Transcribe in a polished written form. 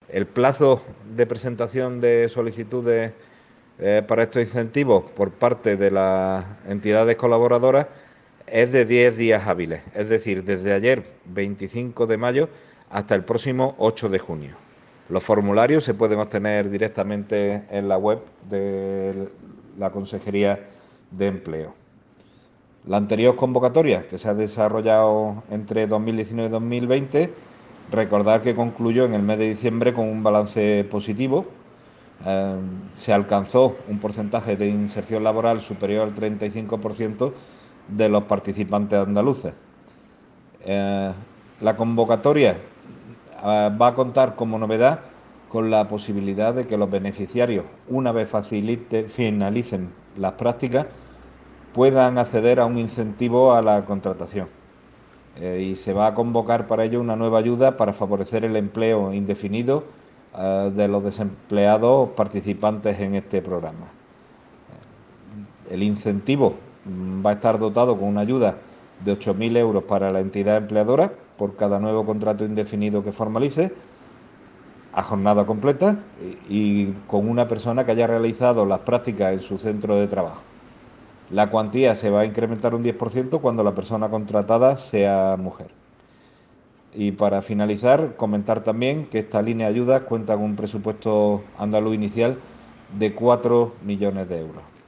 El plazo de presentación de solicitudes para estos incentivos por parte de las entidades colaboradoras es de 10 días hábiles, es decir, desde ayer 25 de mayo hasta el próximo 8 de junio. Los formularios se pueden obtener directamente en la web de la Consejería de Empleo. La anterior convocatoria, que se ha desarrollado entre 2019 y 2020, recordar que concluyó en el mes de diciembre con un balance positivo. Se alcanzó un porcentaje de inserción laboral superior al 35% de los participantes andaluces. La convocatoria va a contar como novedad con la posibilidad de que los beneficiarios, una vez finalicen las prácticas, puedan acceder a un incentivo a la contratación. Y se va a convocar para ello una nueva ayuda para favorecer el empleo indefinido de los desempleados participantes en este programa. El incentivo va a estar dotado con una ayuda de 8.000 euros para la entidad empleadora por cada nuevo contrato indefinido que formalice a jornada completa y con una persona que haya realizado las prácticas en su centro de trabajo. La cuantía se va a incrementar un 10% cuando la persona contratada sea mujer. Y para finalizar, comentar también que esta línea de ayudas cuenta con un presupuesto andaluz inicial de 4 millones de euros.